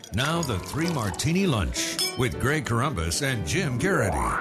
Now the Three Martini Lunch with Greg Corombos and Jim Garrity.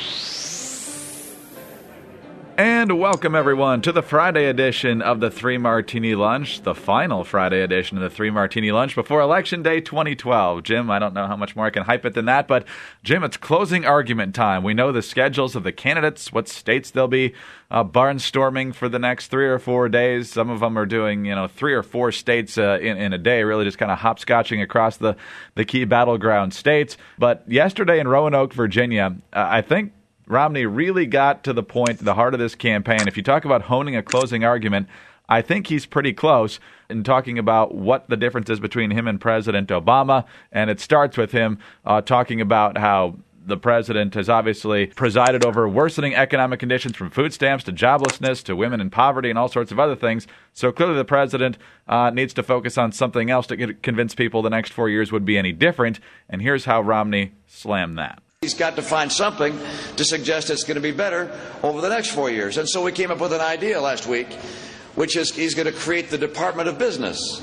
And welcome, everyone, to the Friday edition of the Three Martini Lunch, the final Friday edition of the Three Martini Lunch before Election Day 2012. Jim, I don't know how much more I can hype it than that, but Jim, it's closing argument time. We know the schedules of the candidates, what states they'll be barnstorming for the next 3 or 4 days. Some of them are doing, 3 or 4 states in a day, really just kind of hopscotching across the key battleground states. But yesterday in Roanoke, Virginia, I think Romney really got to the point, the heart of this campaign. If you talk about honing a closing argument, I think he's pretty close in talking about what the difference is between him and President Obama. And it starts with him talking about how the president has obviously presided over worsening economic conditions from food stamps to joblessness to women in poverty and all sorts of other things. So clearly the president needs to focus on something else to convince people the next 4 years would be any different. And here's how Romney slammed that. He's got to find something to suggest it's going to be better over the next 4 years. And so we came up with an idea last week, which is he's going to create the Department of Business.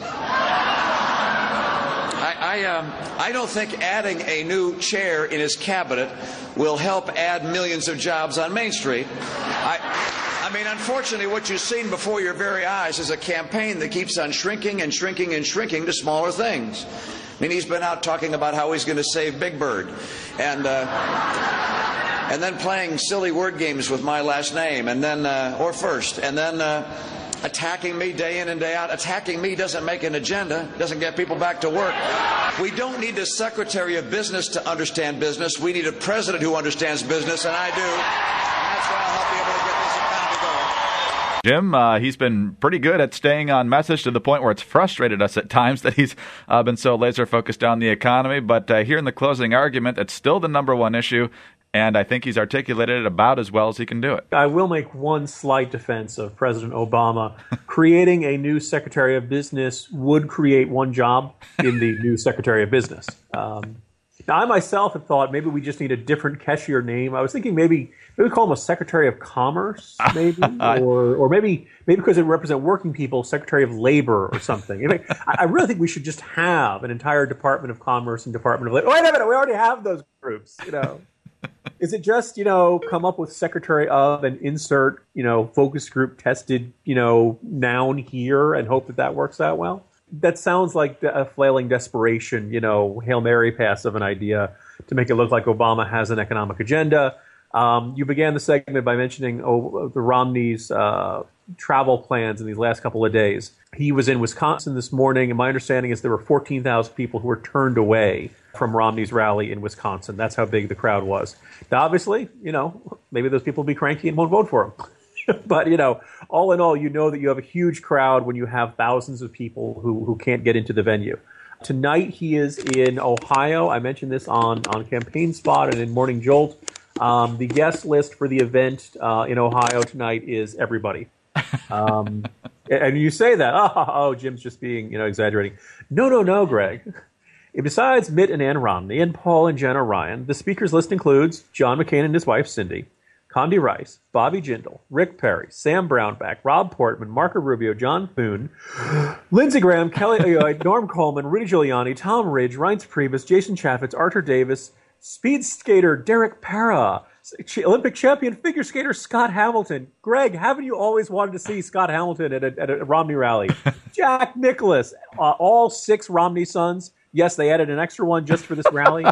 I don't think adding a new chair in his cabinet will help add millions of jobs on Main Street. I mean, unfortunately, what you've seen before your very eyes is a campaign that keeps on shrinking and shrinking and shrinking to smaller things. I mean, he's been out talking about how he's going to save Big Bird, and then playing silly word games with my last name, and then or first, and then attacking me day in and day out. Attacking me doesn't make an agenda, doesn't get people back to work. We don't need a Secretary of Business to understand business. We need a president who understands business, and I do. And that's why I'll help you able to get this economy going. Jim, he's been pretty good at staying on message to the point where it's frustrated us at times that he's been so laser-focused on the economy. But here in the closing argument, it's still the number one issue, and I think he's articulated it about as well as he can do it. I will make one slight defense of President Obama. Creating a new Secretary of Business would create one job in the new Secretary of Business. Now, I myself had thought maybe we just need a different, catchier name. I was thinking maybe call him a Secretary of Commerce, maybe, or maybe because it represent working people, Secretary of Labor or something. I really think we should just have an entire Department of Commerce and Department of Labor. Wait a minute, we already have those groups, Is it just, come up with Secretary of and insert, focus group tested, noun here and hope that works out well? That sounds like a flailing desperation, Hail Mary pass of an idea to make it look like Obama has an economic agenda. You began the segment by mentioning the Romney's travel plans in these last couple of days. He was in Wisconsin this morning, and my understanding is there were 14,000 people who were turned away from Romney's rally in Wisconsin. That's how big the crowd was. Now, obviously, maybe those people will be cranky and won't vote for him. But, all in all, that you have a huge crowd when you have thousands of people who can't get into the venue. Tonight, he is in Ohio. I mentioned this on Campaign Spot and in Morning Jolt. The guest list for the event in Ohio tonight is everybody. And you say that, Jim's just being, exaggerating. No, Greg. Besides Mitt and Ann Romney and Paul and Jenna Ryan, the speakers list includes John McCain and his wife, Cindy, Condi Rice, Bobby Jindal, Rick Perry, Sam Brownback, Rob Portman, Marco Rubio, John Thune, Lindsey Graham, Kelly Ayotte, Norm Coleman, Rudy Giuliani, Tom Ridge, Reince Priebus, Jason Chaffetz, Arthur Davis, speed skater Derek Para, Olympic champion figure skater Scott Hamilton. Greg, haven't you always wanted to see Scott Hamilton at a Romney rally? Jack Nicklaus, all 6 Romney sons. Yes, they added an extra one just for this rally.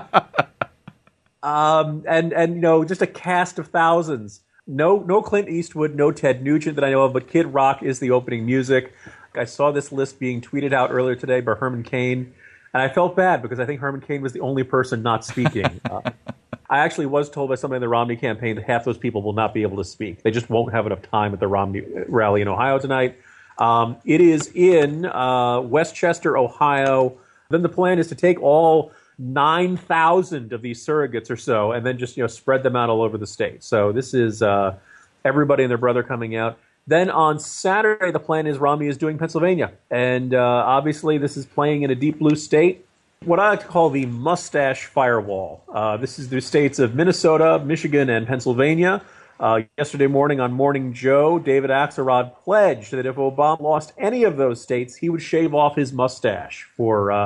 And just a cast of thousands. No Clint Eastwood, no Ted Nugent that I know of, but Kid Rock is the opening music. I saw this list being tweeted out earlier today by Herman Cain, and I felt bad because I think Herman Cain was the only person not speaking. I actually was told by somebody in the Romney campaign that half those people will not be able to speak. They just won't have enough time at the Romney rally in Ohio tonight. It is in Westchester, Ohio. Then the plan is to take all 9,000 of these surrogates or so and then just spread them out all over the state. So this is everybody and their brother coming out. Then on Saturday, the plan is Romney is doing Pennsylvania. And obviously this is playing in a deep blue state, what I like to call the mustache firewall. This is the states of Minnesota, Michigan, and Pennsylvania. Yesterday morning on Morning Joe, David Axelrod pledged that if Obama lost any of those states, he would shave off his mustache for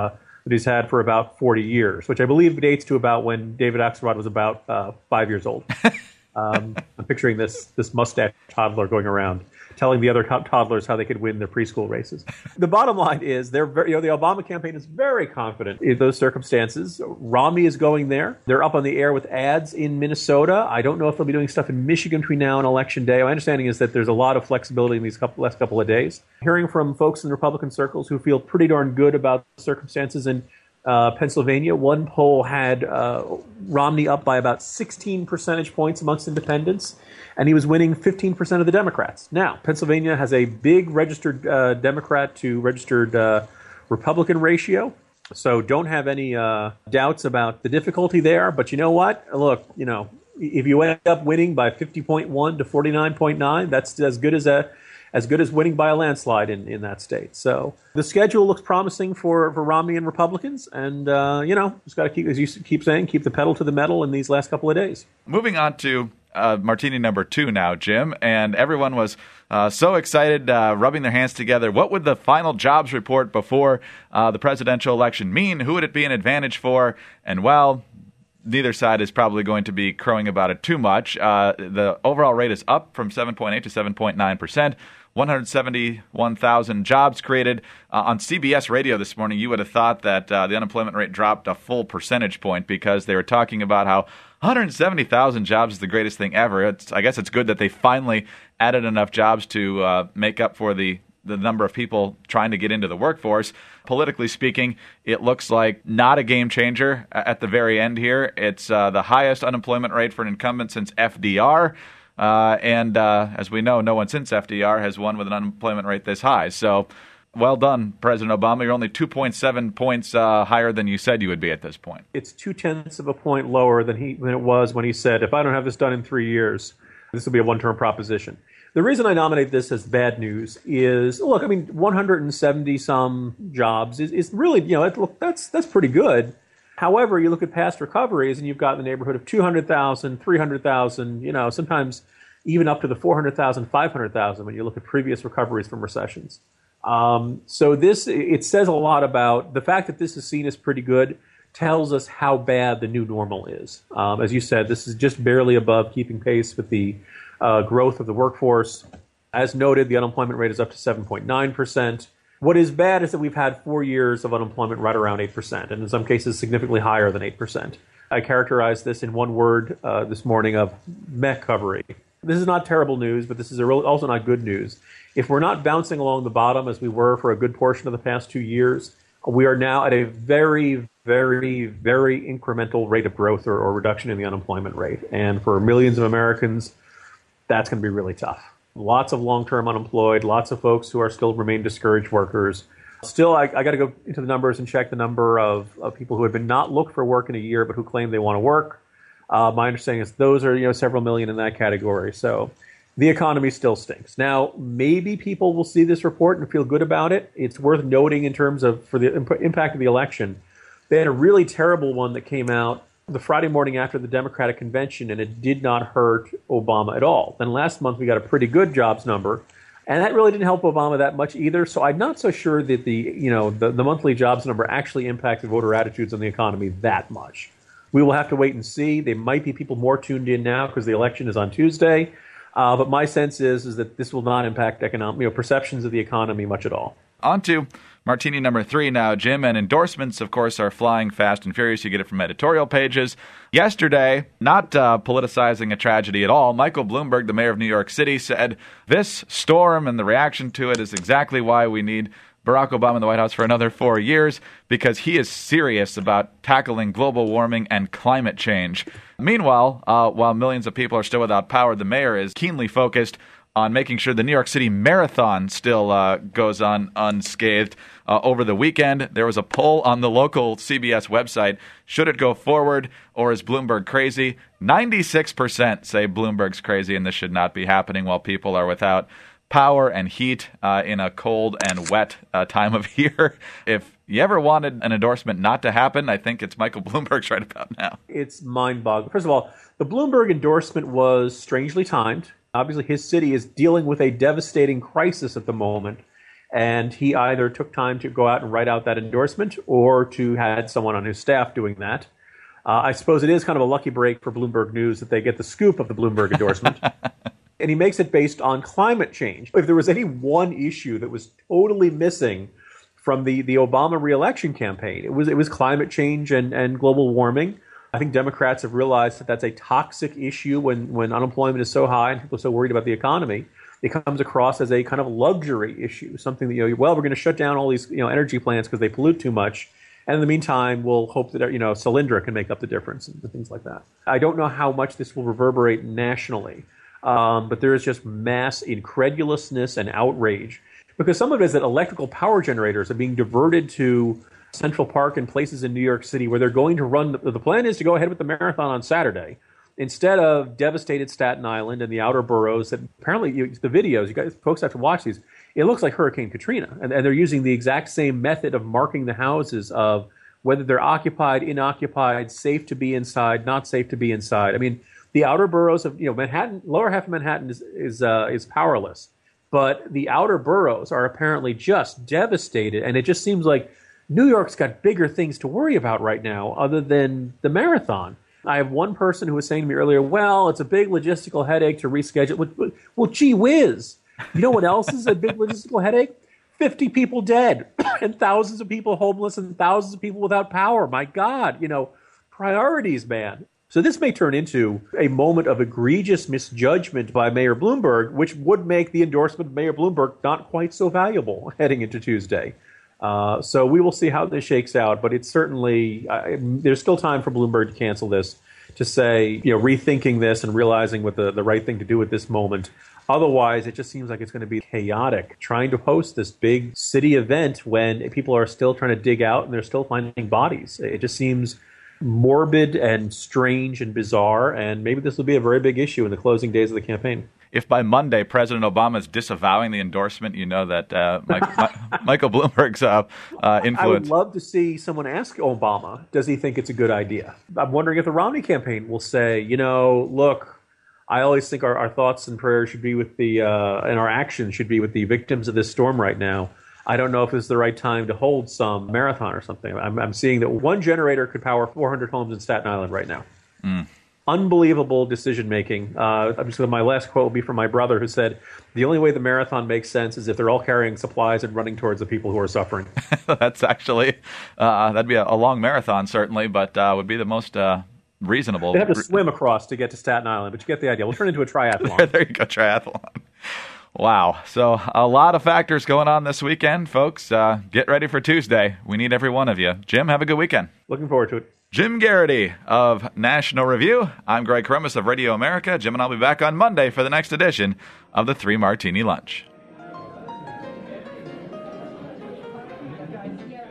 that he's had for about 40 years, which I believe dates to about when David Axelrod was about 5 years old. I'm picturing this mustache toddler going around telling the other toddlers how they could win their preschool races. The bottom line is the Obama campaign is very confident in those circumstances. Romney is going there. They're up on the air with ads in Minnesota. I don't know if they'll be doing stuff in Michigan between now and Election Day. My understanding is that there's a lot of flexibility in these last couple of days. Hearing from folks in Republican circles who feel pretty darn good about the circumstances in Pennsylvania, one poll had Romney up by about 16 percentage points amongst independents, and he was winning 15% of the Democrats. Now, Pennsylvania has a big registered Democrat to registered Republican ratio, so don't have any doubts about the difficulty there. But you know what? Look, if you end up winning by 50.1 to 49.9, that's as good as winning by a landslide in that state. So the schedule looks promising for Romney and Republicans, and just got to keep, as you keep saying, keep the pedal to the metal in these last couple of days. Moving on to martini number 2 now, Jim, and everyone was so excited, rubbing their hands together. What would the final jobs report before the presidential election mean? Who would it be an advantage for? And well, neither side is probably going to be crowing about it too much. The overall rate is up from 7.8 to 7.9%. 171,000 jobs created. On CBS radio this morning, you would have thought that the unemployment rate dropped a full percentage point because they were talking about how 170,000 jobs is the greatest thing ever. I guess it's good that they finally added enough jobs to make up for the number of people trying to get into the workforce. Politically speaking, it looks like not a game changer at the very end here. It's the highest unemployment rate for an incumbent since FDR. And as we know, no one since FDR has won with an unemployment rate this high. So well done, President Obama. You're only 2.7 points higher than you said you would be at this point. It's 0.2 of a point lower than it was when he said, if I don't have this done in 3 years, this will be a one-term proposition. The reason I nominate this as bad news is, look, 170-some jobs is really, that's pretty good. However, you look at past recoveries, and you've got in the neighborhood of 200,000, 300,000, sometimes even up to the 400,000, 500,000 when you look at previous recoveries from recessions. So it says a lot about the fact that this is seen as pretty good, tells us how bad the new normal is. As you said, this is just barely above keeping pace with the growth of the workforce. As noted, the unemployment rate is up to 7.9%. What is bad is that we've had 4 years of unemployment right around 8%, and in some cases significantly higher than 8%. I characterized this in one word this morning of meh-covery. This is not terrible news, but this is also not good news. If we're not bouncing along the bottom as we were for a good portion of the past 2 years, we are now at a very, very, very incremental rate of growth or reduction in the unemployment rate. And for millions of Americans, that's going to be really tough. Lots of long-term unemployed, lots of folks who are still remain discouraged workers. Still, I got to go into the numbers and check the number of people who have been not looked for work in a year, but who claim they want to work. My understanding is those are several million in that category. So the economy still stinks. Now, maybe people will see this report and feel good about it. It's worth noting in terms of for the impact of the election. They had a really terrible one that came out the Friday morning after the Democratic convention, and it did not hurt Obama at all. Then last month we got a pretty good jobs number, and that really didn't help Obama that much either. So I'm not so sure that the monthly jobs number actually impacted voter attitudes on the economy that much. We will have to wait and see. There might be people more tuned in now because the election is on Tuesday, but my sense is that this will not impact perceptions of the economy much at all. On to martini number 3 now, Jim, and endorsements, of course, are flying fast and furious. You get it from editorial pages. Yesterday, not politicizing a tragedy at all, Michael Bloomberg, the mayor of New York City, said this storm and the reaction to it is exactly why we need Barack Obama in the White House for another 4 years, because he is serious about tackling global warming and climate change. Meanwhile, while millions of people are still without power, the mayor is keenly focused on making sure the New York City Marathon still goes on unscathed. Over the weekend, there was a poll on the local CBS website. Should it go forward, or is Bloomberg crazy? 96% say Bloomberg's crazy and this should not be happening while people are without power and heat in a cold and wet time of year. If you ever wanted an endorsement not to happen, I think it's Michael Bloomberg's right about now. It's mind-boggling. First of all, the Bloomberg endorsement was strangely timed. Obviously, his city is dealing with a devastating crisis at the moment. And he either took time to go out and write out that endorsement or to had someone on his staff doing that. I suppose it is kind of a lucky break for Bloomberg News that they get the scoop of the Bloomberg endorsement. And he makes it based on climate change. If there was any one issue that was totally missing from the Obama reelection campaign, it was climate change and global warming. I think Democrats have realized that that's a toxic issue when unemployment is so high and people are so worried about the economy. It comes across as a kind of luxury issue, something that, we're going to shut down all these, energy plants because they pollute too much. And in the meantime, we'll hope that, Solyndra can make up the difference and things like that. I don't know how much this will reverberate nationally, but there is just mass incredulousness and outrage. Because some of it is that electrical power generators are being diverted to Central Park and places in New York City where they're going to run. The plan is to go ahead with the marathon on Saturday instead of devastated Staten Island and the outer boroughs. That apparently, the videos, you guys, folks have to watch these. It looks like Hurricane Katrina, and they're using the exact same method of marking the houses of whether they're occupied, inoccupied, safe to be inside, not safe to be inside. I mean, the outer boroughs of Manhattan, lower half of Manhattan is powerless. But the outer boroughs are apparently just devastated, and it just seems like New York's got bigger things to worry about right now other than the marathon. I have one person who was saying to me earlier, well, it's a big logistical headache to reschedule. Well, gee whiz. You know what else is a big logistical headache? 50 people dead and thousands of people homeless and thousands of people without power. My God, priorities, man. So this may turn into a moment of egregious misjudgment by Mayor Bloomberg, which would make the endorsement of Mayor Bloomberg not quite so valuable heading into Tuesday. So we will see how this shakes out, but it's certainly there's still time for Bloomberg to cancel this, to say, rethinking this and realizing what the right thing to do at this moment. Otherwise, it just seems like it's going to be chaotic trying to host this big city event when people are still trying to dig out and they're still finding bodies. It just seems morbid and strange and bizarre, and maybe this will be a very big issue in the closing days of the campaign. If by Monday President Obama is disavowing the endorsement, you know that Michael Bloomberg's influence. I would love to see someone ask Obama, does he think it's a good idea? I'm wondering if the Romney campaign will say, look, I always think our thoughts and prayers should be with and our actions should be with the victims of this storm right now. I don't know if it's the right time to hold some marathon or something. I'm seeing that one generator could power 400 homes in Staten Island right now. Unbelievable decision-making. My last quote will be from my brother, who said, the only way the marathon makes sense is if they're all carrying supplies and running towards the people who are suffering. That's actually, that'd be a long marathon, certainly, but would be the most reasonable. They have to swim across to get to Staten Island, but you get the idea. We'll turn it into a triathlon. There you go, triathlon. Wow. So a lot of factors going on this weekend, folks. Get ready for Tuesday. We need every one of you. Jim, have a good weekend. Looking forward to it. Jim Garrity of National Review. I'm Greg Corombos of Radio America. Jim and I'll be back on Monday for the next edition of the Three Martini Lunch.